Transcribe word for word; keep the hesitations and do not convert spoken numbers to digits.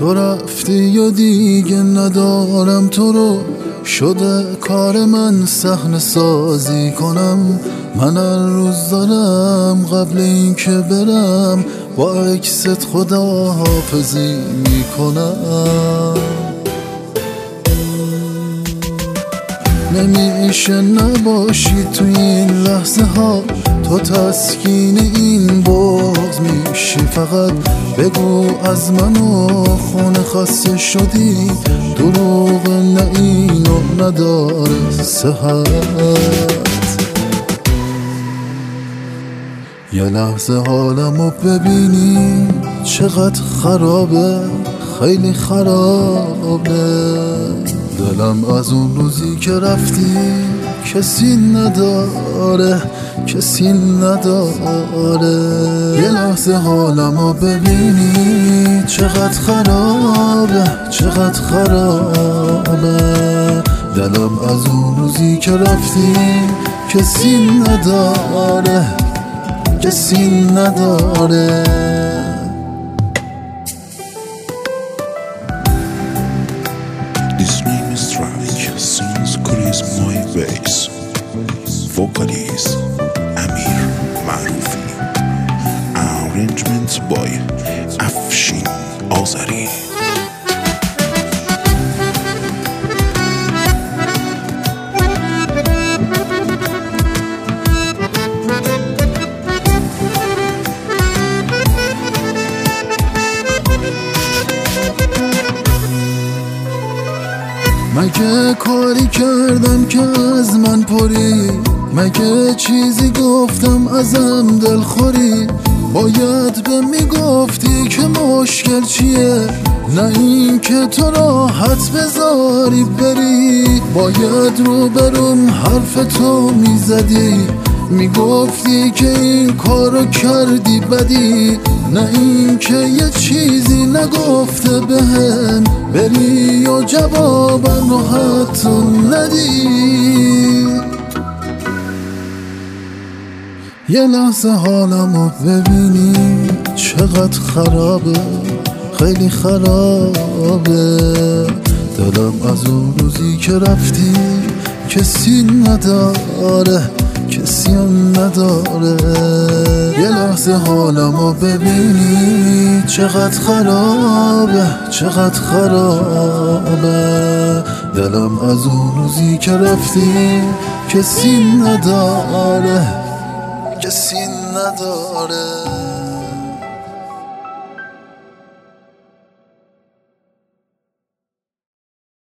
تو رفتی و دیگه ندارم تو رو، شده کار من صحنه سازی کنم. من هر روز دارم قبل این که برم با عکست خداحافظی میکنم. نمیشه نباشی تو این لحظه ها، تو تسکین این بغض میشی. فقط بگو از من و خونه خسته شدی، دروغ نه اینو نداره صحت. یه لحظه حالمو ببینی چقدر خرابه، خیلی خرابه. دلم از اون روزی که رفتی کسی نداره، کسی نداره. یه لحظه حالمو ببینی چقدر خرابه، چقدر خرابه. دلم از اون روزی که رفتی کسی نداره، کسی نداره. This name is Tragic, sings Chris My Bass, vocalist Amir Marufi, arrangement by Afshin Azari. مگه کاری کردم که از من پری؟ مگه چیزی گفتم ازم دلخوری؟ باید به میگفتی که مشکل چیه، نه این که تو راحت بذاری بری. باید رو بروم حرف تو میزدی، میگفتی که این کارو کردی بدی، نه این که یه چیزی نگفته بهم بری و جوابم رو حتی ندی. یه لحظه حالمو ببینی چقدر خرابه، خیلی خرابه. دلم از اون روزی که رفتی کسی نداره، کسی هم نداره. یه لحظه حالمو ببینی چقدر خرابه، چقدر خرابه. دلم از اون روزی که رفتی کسی نداره، کسی نداره.